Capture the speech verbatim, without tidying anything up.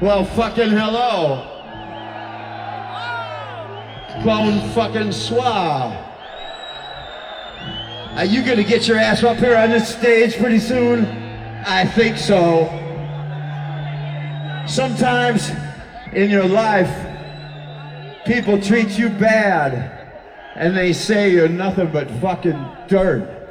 Well, fucking hello. Bone fucking swab. Are you gonna get your ass up here on this stage pretty soon? I think so. Sometimes in your life, people treat you bad and they say you're nothing but fucking dirt.